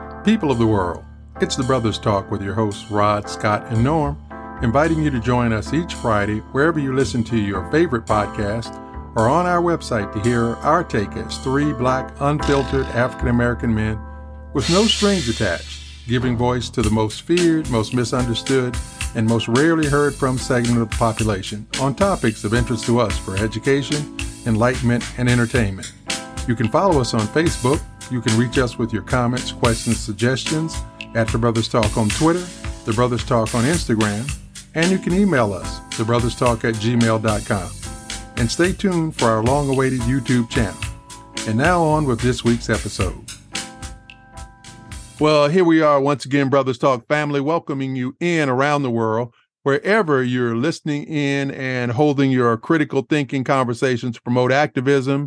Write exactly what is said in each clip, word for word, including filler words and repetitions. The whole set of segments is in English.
People of the world, it's the Brothers Talk with your hosts Rod, Scott, and Norm, inviting you to join us each Friday wherever you listen to your favorite podcast or on our website to hear our take as three black, unfiltered African-American men with no strings attached, giving voice to the most feared, most misunderstood, and most rarely heard from segment of the population on topics of interest to us for education, enlightenment, and entertainment. You can follow us on Facebook. You can reach us with your comments, questions, suggestions at The Brothers Talk on Twitter, The Brothers Talk on Instagram, and you can email us, thebrotherstalk at gmail dot com. And stay tuned for our long-awaited YouTube channel. And now on with this week's episode. Well, here we are once again, Brothers Talk family, welcoming you in around the world, wherever you're listening in and holding your critical thinking conversations to promote activism,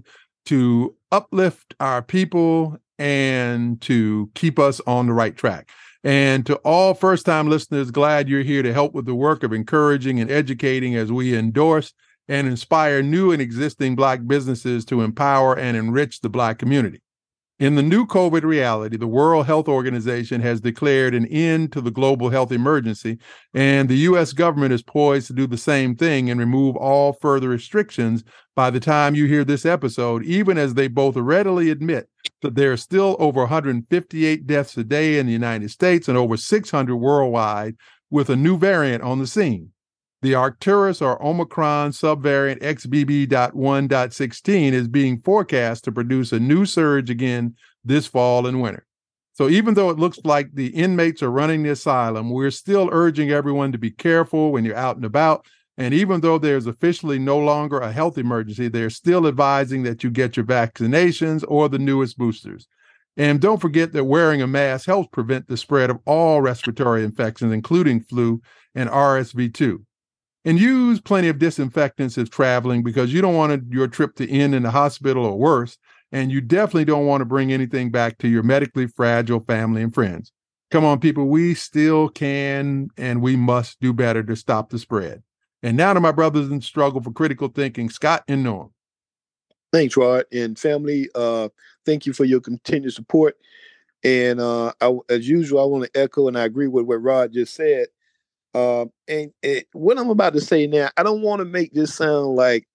to uplift our people, and to keep us on the right track. And to all first-time listeners, glad you're here to help with the work of encouraging and educating as we endorse and inspire new and existing Black businesses to empower and enrich the Black community. In the new COVID reality, the World Health Organization has declared an end to the global health emergency, and the U S government is poised to do the same thing and remove all further restrictions by the time you hear this episode, even as they both readily admit that there are still over one hundred fifty-eight deaths a day in the United States and over six hundred worldwide, with a new variant on the scene. The Arcturus or Omicron subvariant X B B dot one dot sixteen is being forecast to produce a new surge again this fall and winter. So even though it looks like the inmates are running the asylum, we're still urging everyone to be careful when you're out and about. And even though there's officially no longer a health emergency, they're still advising that you get your vaccinations or the newest boosters. And don't forget that wearing a mask helps prevent the spread of all respiratory infections, including flu and R S V two. And use plenty of disinfectants if traveling, because you don't want your trip to end in the hospital or worse. And you definitely don't want to bring anything back to your medically fragile family and friends. Come on, people, we still can and we must do better to stop the spread. And now to my brothers in struggle for critical thinking, Scott and Norm. Thanks, Rod. And family, uh, thank you for your continued support. And uh, I, as usual, I want to echo and I agree with what Rod just said. Um, and, and what I'm about to say now, I don't want to make this sound like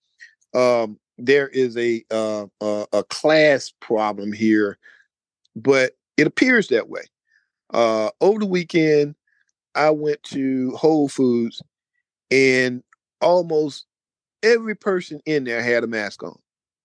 um, there is a, uh, a a class problem here, but it appears that way. Uh, over the weekend, I went to Whole Foods, and almost every person in there had a mask on.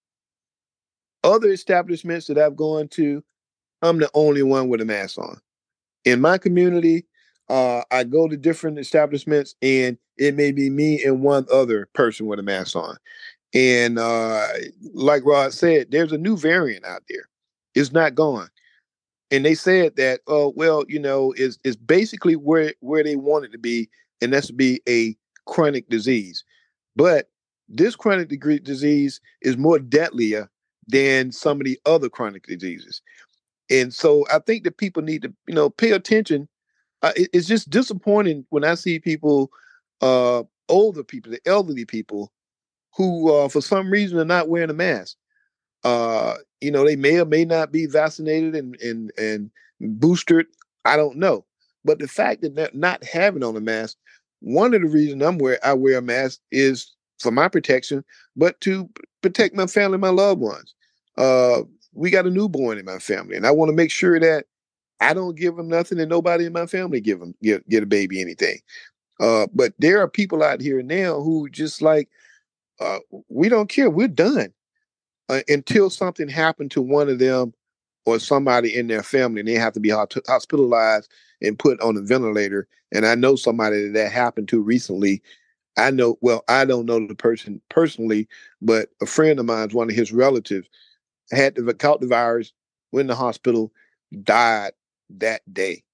Other establishments that I've gone to, I'm the only one with a mask on. In my community, Uh, I go to different establishments, and it may be me and one other person with a mask on. And uh, like Rod said, there's a new variant out there. It's not gone. And they said that, oh, well, you know, it's, it's basically where, where they want it to be, and that's to be a chronic disease. But this chronic degree disease is more deadlier than some of the other chronic diseases. And so I think that people need to, you know, pay attention. Uh, it, it's just disappointing when I see people, uh, older people, the elderly people, who uh, for some reason are not wearing a mask. Uh, you know, they may or may not be vaccinated and and and boosted. I don't know, but the fact that they're not having on a mask, one of the reasons I'm wear I wear a mask is for my protection, but to protect my family, my loved ones. Uh, we got a newborn in my family, and I want to make sure that I don't give them nothing, and nobody in my family give them get, get a baby anything. Uh, but there are people out here now who just like, uh, we don't care. We're done uh, until something happened to one of them or somebody in their family, and they have to be hospitalized and put on a ventilator. And I know somebody that, that happened to recently. I know, well, I don't know the person personally, but a friend of mine, one of his relatives, had the, caught the virus, went in the hospital, died that day.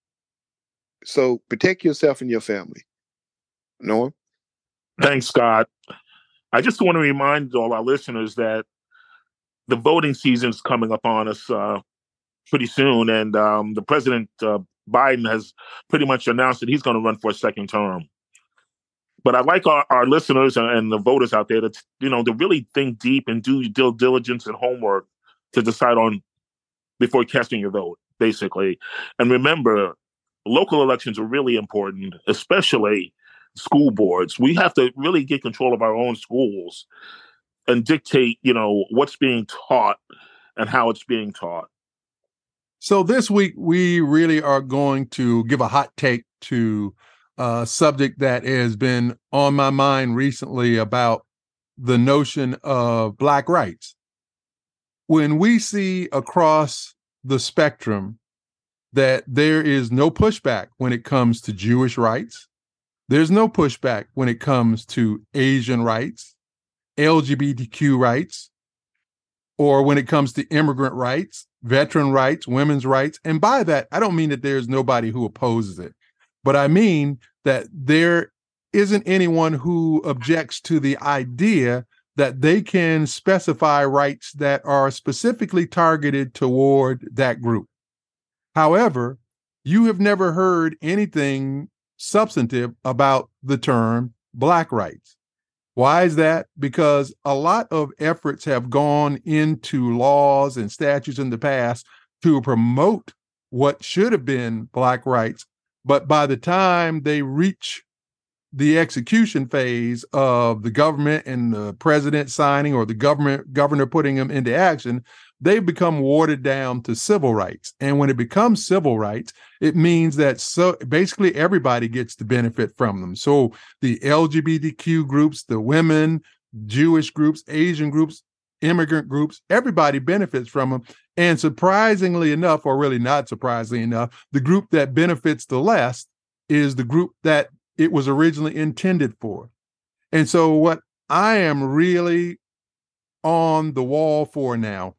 So protect yourself and your family. Norm? Thanks, Scott. I just want to remind all our listeners that the voting season is coming up on us uh, pretty soon, and um, the President uh, Biden has pretty much announced that he's going to run for a second term. But I'd like our, our listeners and the voters out there to, you know, to really think deep and do due diligence and homework to decide on before casting your vote. basically. And remember, local elections are really important, especially school boards. We have to really get control of our own schools and dictate, you know, what's being taught and how it's being taught. So this week, we really are going to give a hot take to a subject that has been on my mind recently about the notion of Black rights. When we see across the spectrum that there is no pushback when it comes to Jewish rights, there's no pushback when it comes to Asian rights, L G B T Q rights, or when it comes to immigrant rights, veteran rights, women's rights. And by that, I don't mean that there's nobody who opposes it, but I mean that there isn't anyone who objects to the idea that they can specify rights that are specifically targeted toward that group. However, you have never heard anything substantive about the term Black rights. Why is that? Because a lot of efforts have gone into laws and statutes in the past to promote what should have been Black rights. But by the time they reach the execution phase of the government and the president signing or the government governor putting them into action, they become watered down to civil rights. And when it becomes civil rights, it means that so basically everybody gets to benefit from them. So the L G B T Q groups, the women, Jewish groups, Asian groups, immigrant groups, everybody benefits from them. And surprisingly enough, or really not surprisingly enough, the group that benefits the less is the group that it was originally intended for. And so what I am really on the wall for now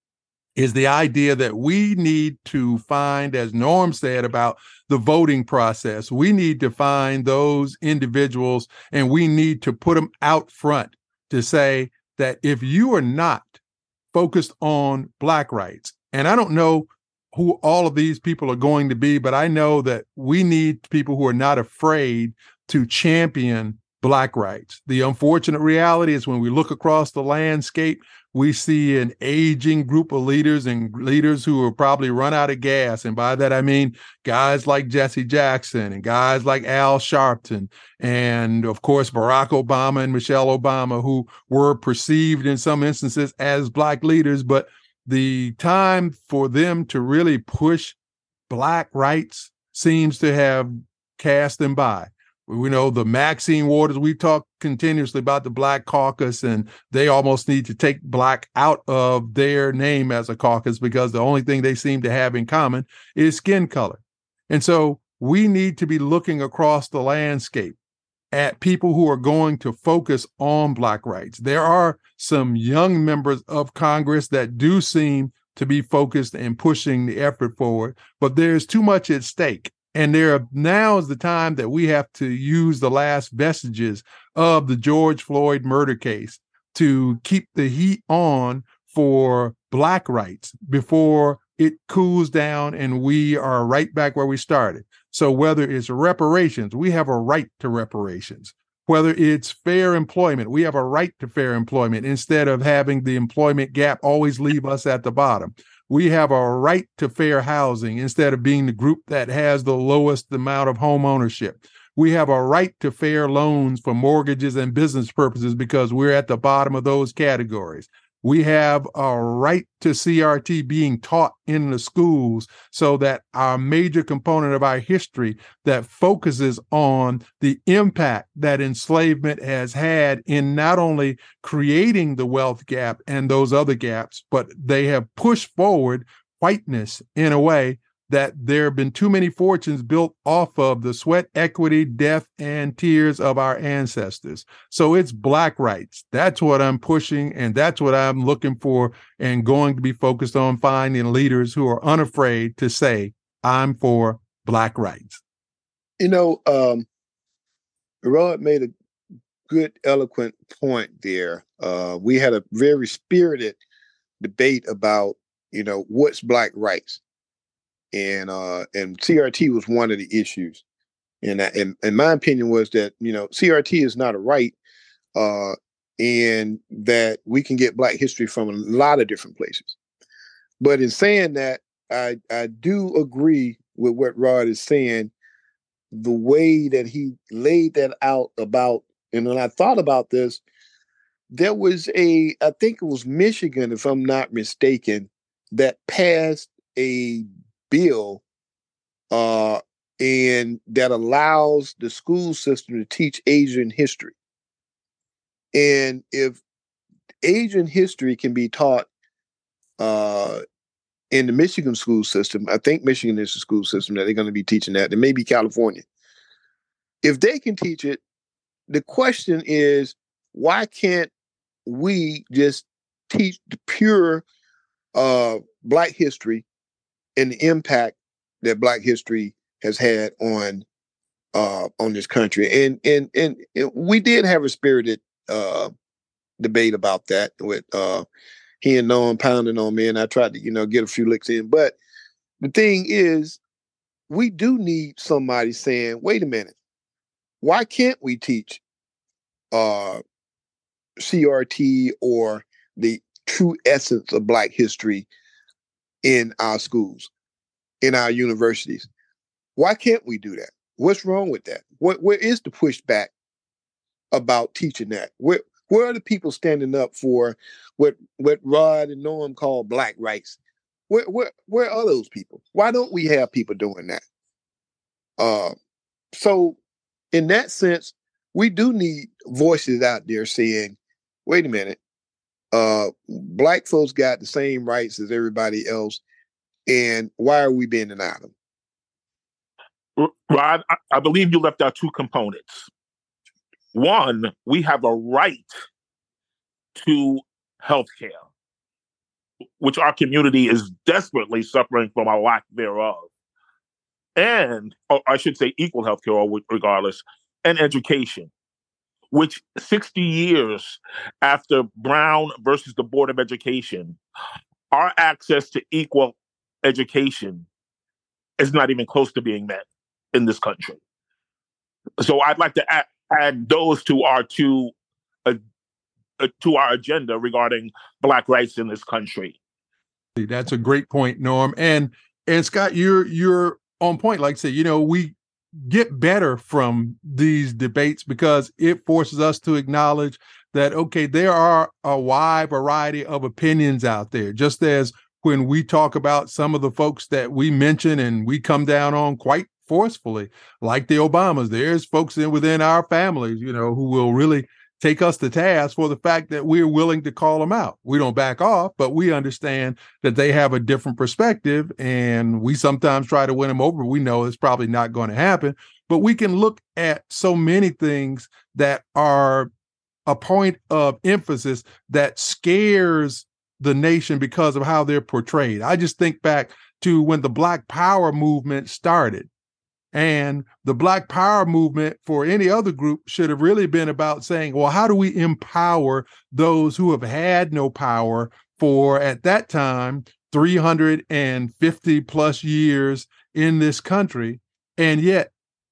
is the idea that we need to find, as Norm said about the voting process, we need to find those individuals and we need to put them out front to say that if you are not focused on Black rights, and I don't know who all of these people are going to be, but I know that we need people who are not afraid to champion Black rights. The unfortunate reality is when we look across the landscape, we see an aging group of leaders and leaders who are probably run out of gas. And by that, I mean guys like Jesse Jackson and guys like Al Sharpton, and of course, Barack Obama and Michelle Obama, who were perceived in some instances as Black leaders, but the time for them to really push Black rights seems to have cast them by. We know the Maxine Waters, we talk continuously about the Black caucus, and they almost need to take Black out of their name as a caucus because the only thing they seem to have in common is skin color. And so we need to be looking across the landscape at people who are going to focus on Black rights. There are some young members of Congress that do seem to be focused and pushing the effort forward, but there's too much at stake. And there are, now is the time that we have to use the last vestiges of the George Floyd murder case to keep the heat on for Black rights before it cools down and we are right back where we started. So whether it's reparations, we have a right to reparations. Whether it's fair employment, we have a right to fair employment instead of having the employment gap always leave us at the bottom. We have a right to fair housing instead of being the group that has the lowest amount of home ownership. We have a right to fair loans for mortgages and business purposes because we're at the bottom of those categories. We have a right to C R T being taught in the schools so that our major component of our history that focuses on the impact that enslavement has had in not only creating the wealth gap and those other gaps, but they have pushed forward whiteness in a way that there have been too many fortunes built off of the sweat, equity, death, and tears of our ancestors. So it's Black rights. That's what I'm pushing, and that's what I'm looking for and going to be focused on finding leaders who are unafraid to say, I'm for Black rights. You know, um, Rod made a good, eloquent point there. Uh, we had a very spirited debate about, you know, what's Black rights. And uh, and C R T was one of the issues, and, and and my opinion was that, you know, C R T is not a right, uh, and that we can get Black history from a lot of different places. But in saying that, I I do agree with what Rod is saying. The way that he laid that out about, and when I thought about this, there was a, I think it was Michigan, if I'm not mistaken, that passed a bill uh, and that allows the school system to teach Asian history. And if Asian history can be taught uh, in the Michigan school system, I think Michigan is the school system that they're going to be teaching that. It may be California. If they can teach it, the question is, why can't we just teach the pure uh, Black history and the impact that Black history has had on uh, on this country? And and and, and we did have a spirited uh, debate about that with uh, he and Noam pounding on me, and I tried to you know get a few licks in. But the thing is, we do need somebody saying, "Wait a minute, why can't we teach uh, C R T or the true essence of Black history in our schools, in our universities? Why can't we do that? What's wrong with that? What, where is the pushback about teaching that? Where, where are the people standing up for what, what Rod and Noam call Black rights? Where, where, where are those people? Why don't we have people doing that? Uh, so in that sense, we do need voices out there saying, wait a minute, uh, Black folks got the same rights as everybody else, and why are we being denied them? Rod, I, I believe you left out two components. One, we have a right to healthcare, which our community is desperately suffering from a lack thereof. And, or I should say equal healthcare, regardless, and education, which sixty years after Brown versus the Board of Education, our access to equal education is not even close to being met in this country. So I'd like to add, add those to our two, uh, uh, to our agenda regarding Black rights in this country. That's a great point, Norm. And and Scott, you're you're on point. Like I said, you know, we get better from these debates because it forces us to acknowledge that, okay, there are a wide variety of opinions out there. Just as when we talk about some of the folks that we mention and we come down on quite forcefully, like the Obamas, there's folks in within our families, you know, who will really take us to task for the fact that we're willing to call them out. We don't back off, but we understand that they have a different perspective, and we sometimes try to win them over. We know it's probably not going to happen, but we can look at so many things that are a point of emphasis that scares the nation because of how they're portrayed. I just think back to when the Black Power movement started. And the Black Power movement for any other group should have really been about saying, well, how do we empower those who have had no power for, at that time, three hundred fifty plus years in this country? And yet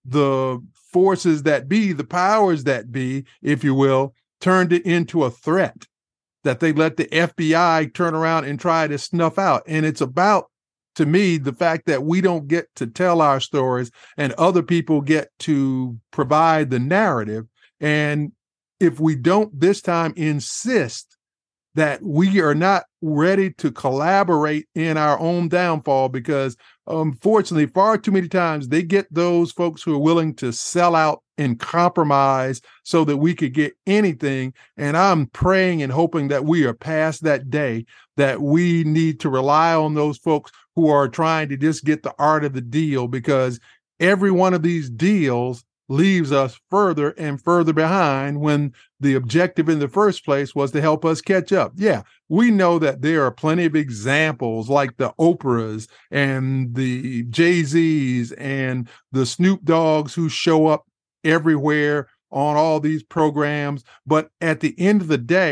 the forces that be, the powers that be, if you will, turned it into a threat that they let the F B I turn around and try to snuff out. And it's about, to me, the fact that we don't get to tell our stories and other people get to provide the narrative. And if we don't this time insist that we are not ready to collaborate in our own downfall, because unfortunately, far too many times they get those folks who are willing to sell out and compromise so that we could get anything. And I'm praying and hoping that we are past that day, that we need to rely on those folks who are trying to just get the art of the deal, because every one of these deals leaves us further and further behind when the objective in the first place was to help us catch up. Yeah, we know that there are plenty of examples like the Oprahs and the Jay-Z's and the Snoop Dogs who show up everywhere on all these programs. But at the end of the day,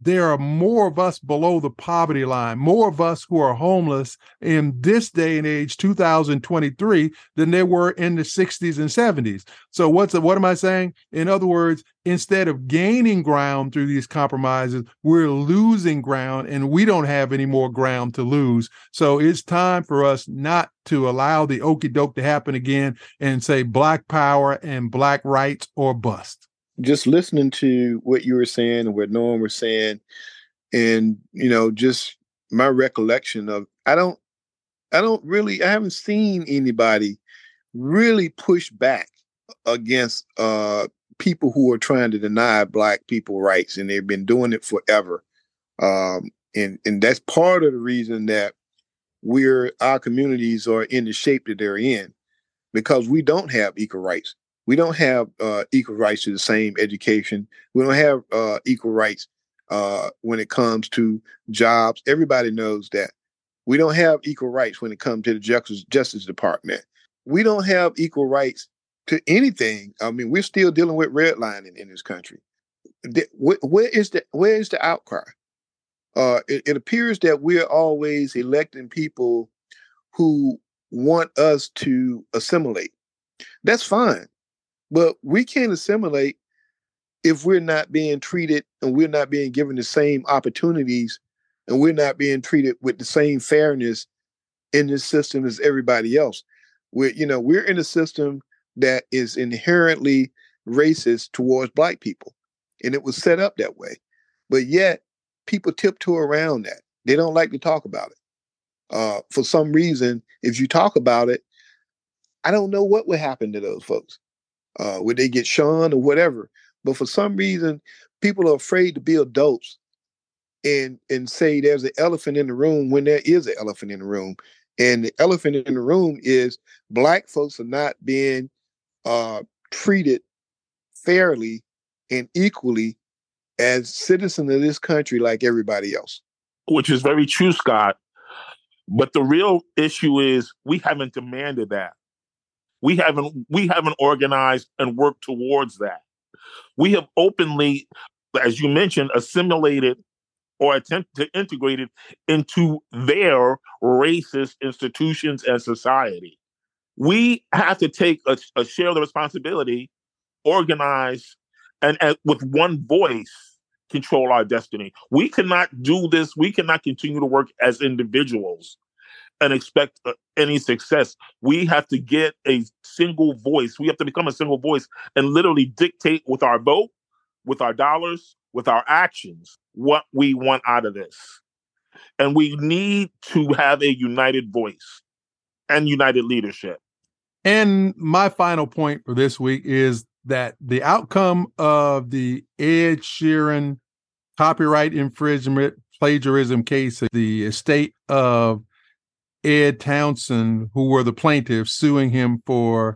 there are more of us below the poverty line, more of us who are homeless in this day and age, two thousand twenty-three, than there were in the sixties and seventies. So what's what am I saying? In other words, instead of gaining ground through these compromises, we're losing ground, and we don't have any more ground to lose. So it's time for us not to allow the okie doke to happen again and say Black power and Black rights or bust. Just listening to what you were saying and what Norm was saying, and you know, just my recollection of I don't, I don't really, I haven't seen anybody really push back against uh, people who are trying to deny Black people rights, and they've been doing it forever. Um, and and that's part of the reason that we're our communities are in the shape that they're in, because we don't have equal rights. We don't have uh, equal rights to the same education. We don't have uh, equal rights uh, when it comes to jobs. Everybody knows that. We don't have equal rights when it comes to the Justice, Justice Department. We don't have equal rights to anything. I mean, we're still dealing with redlining in this country. The, where, where is the where is the outcry? Uh, it, it appears that we're always electing people who want us to assimilate. That's fine. But we can't assimilate if we're not being treated and we're not being given the same opportunities and we're not being treated with the same fairness in this system as everybody else. We're, you know, we're in a system that is inherently racist towards Black people, and it was set up that way. But yet people tiptoe around that. They don't like to talk about it. Uh, for some reason, if you talk about it, I don't know what would happen to those folks. Uh, would they get shunned or whatever? But for some reason, people are afraid to be adults and and say there's an elephant in the room when there is an elephant in the room. And the elephant in the room is Black folks are not being uh, treated fairly and equally as citizens of this country like everybody else. Which is very true, Scott. But the real issue is we haven't demanded that. We haven't we haven't organized and worked towards that. We have openly, as you mentioned, assimilated or attempted to integrate it into their racist institutions and society. We have to take a, a share of the responsibility, organize, and, and with one voice, control our destiny. We cannot do this. We cannot continue to work as individuals and expect uh, any success. We have to get a single voice. We have to become a single voice and literally dictate with our vote, with our dollars, with our actions, what we want out of this. And we need to have a united voice and united leadership. And my final point for this week is that the outcome of the Ed Sheeran copyright infringement plagiarism case, the estate of Ed Townsend, who were the plaintiffs suing him for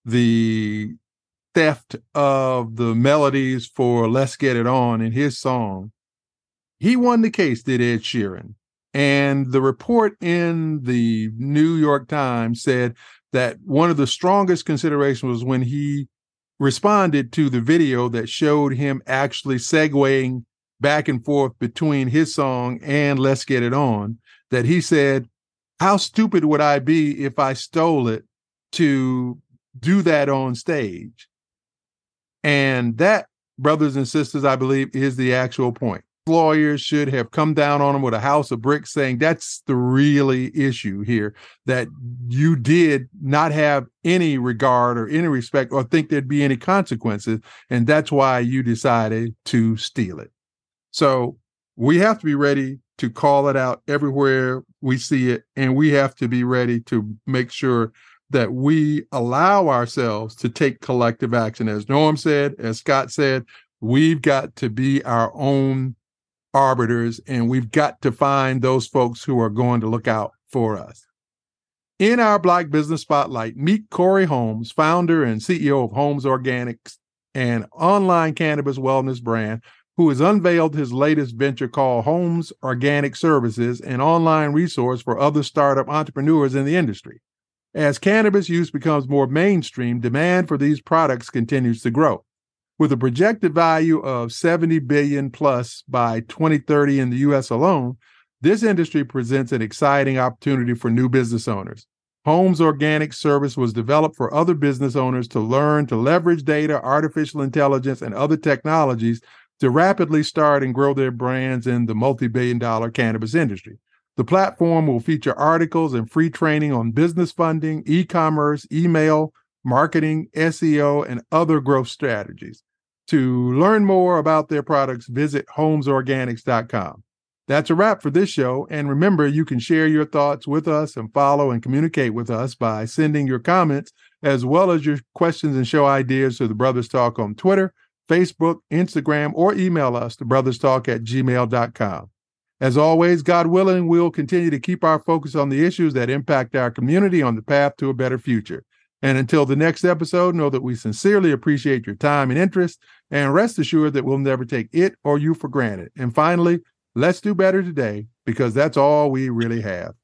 the theft of the melodies for Let's Get It On in his song. He won the case, did Ed Sheeran. And the report in the New York Times said that one of the strongest considerations was when he responded to the video that showed him actually segueing back and forth between his song and Let's Get It On, that he said, how stupid would I be if I stole it to do that on stage? And that, brothers and sisters, I believe is the actual point. Lawyers should have come down on him with a house of bricks saying that's the really issue here, that you did not have any regard or any respect or think there'd be any consequences. And that's why you decided to steal it. So we have to be ready to call it out everywhere we see it. And we have to be ready to make sure that we allow ourselves to take collective action. As Norm said, as Scott said, we've got to be our own arbiters, and we've got to find those folks who are going to look out for us. In our Black Business Spotlight, meet Corey Holmes, founder and C E O of Holmes Organics, an online cannabis wellness brand, who has unveiled his latest venture called Holmes Organic Services, an online resource for other startup entrepreneurs in the industry. As cannabis use becomes more mainstream, demand for these products continues to grow. With a projected value of seventy billion dollars plus by twenty thirty in the U S alone, this industry presents an exciting opportunity for new business owners. Homes Organic Service was developed for other business owners to learn to leverage data, artificial intelligence, and other technologies to rapidly start and grow their brands in the multi-billion dollar cannabis industry. The platform will feature articles and free training on business funding, e-commerce, email, marketing, S E O, and other growth strategies. To learn more about their products, visit homes organics dot com. That's a wrap for this show. And remember, you can share your thoughts with us and follow and communicate with us by sending your comments as well as your questions and show ideas to the Brothers Talk on Twitter, Facebook, Instagram, or email us to brotherstalk at gmail dot com. As always, God willing, we'll continue to keep our focus on the issues that impact our community on the path to a better future. And until the next episode, know that we sincerely appreciate your time and interest, and rest assured that we'll never take it or you for granted. And finally, let's do better today, because that's all we really have.